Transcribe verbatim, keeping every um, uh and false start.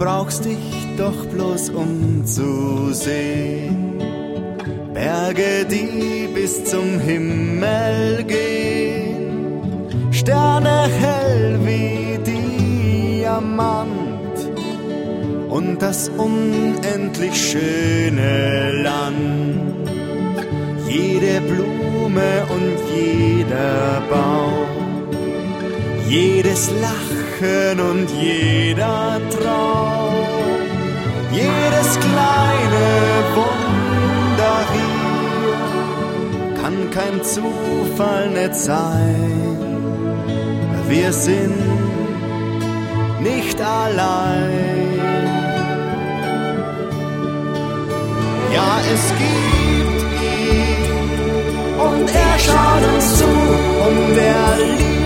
brauchst dich doch bloß umzusehen. Berge, die bis zum Himmel gehen, Sterne hell wie Diamant und das unendlich schöne Land. Jede Blume und jeder Baum, jedes Lachen und jeder Traum, jedes kleine Wunder hier kann kein Zufall nicht sein. Wir sind nicht allein. Ja, es gibt ihn und er schaut uns zu und er liebt